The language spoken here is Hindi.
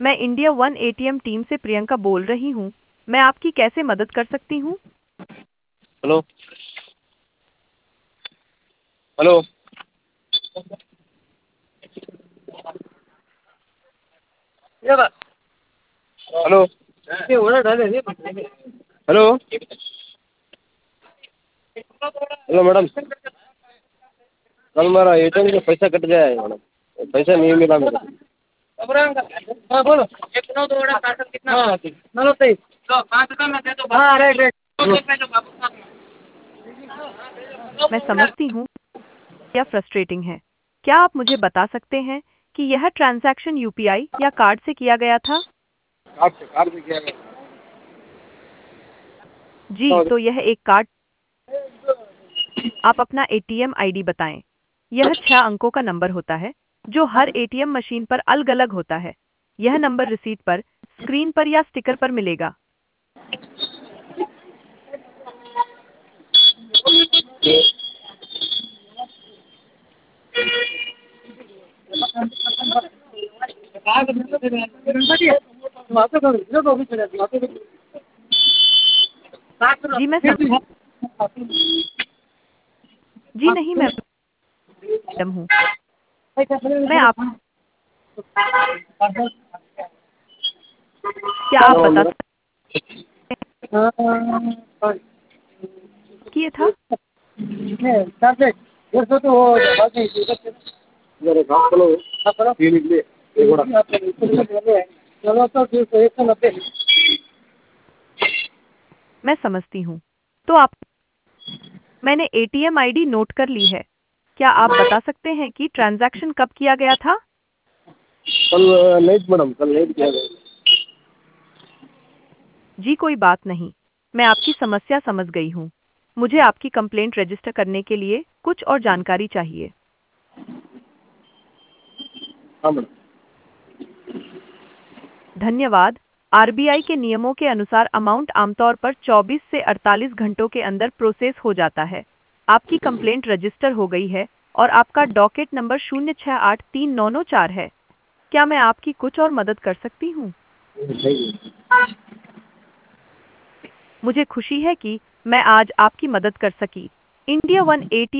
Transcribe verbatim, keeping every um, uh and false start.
मैं इंडिया वन एटीएम टीम से प्रियंका बोल रही हूँ। मैं आपकी कैसे मदद कर सकती हूँ? Hello hello hello hello hello madam, कल मेरा एटीएम से पैसा कट गया है मैडम, पैसा नहीं मिला मेरे को। हाँ बोलो, एक नौ दो बड़ा पार्सल कितना? हाँ नलवत्तೈದು तो पाँच रुपये में दे दो। हाँ राइट राइट मैं समझती हूँ यह फ्रस्ट्रेटिंग है। क्या आप मुझे बता सकते हैं कि यह ट्रांजैक्शन यूपीआई या कार्ड से किया गया था? कार्ड से कार्ड से किया गया। जी, तो यह एक कार्ड। आप अपना एटीएम आईडी बताएं। यह छह अंकों का नंबर होता है जो हर एटीएम मशीन पर अलग-अलग होता है। यह नंबर रिसीट पर, स्क्रीन पर या स्टिकर पर मिलेगा। जी मैं सम... जी नहीं, मैं मैडम हूँ। मैं आप क्या आप हेलो बता मैडम, सकते कि ये था? मेरे काम करो तीन इडली एक वड़ा। मैं समझती हूँ। तो आप मैंने एटीएम आईडी नोट कर ली है। क्या आप बता सकते हैं कि ट्रांजैक्शन कब किया गया था? कल नाइट मैडम, कल नाइट किया गया। जी कोई बात नहीं। मैं आपकी समस्या समझ गई हूँ। मुझे आपकी कंप्लेंट रजिस्टर करने के लिए कुछ और जानकारी चाहिए। हाँ मैडम। धन्यवाद। आरबीआई के नियमों के अनुसार अमाउंट आमतौर पर चौबीस से अड़तालीस घंटों के अंदर प्रोसेस हो जाता है। आपकी कंप्लेंट रजिस्टर हो गई है और आपका डॉकेट नंबर शून्य छः आठ तीन नौ नौ चार है। क्या मैं आपकी कुछ और मदद कर सकती हूँ? Thank you. मुझे खुशी है कि मैं आज आपकी मदद कर सकी। India one eighty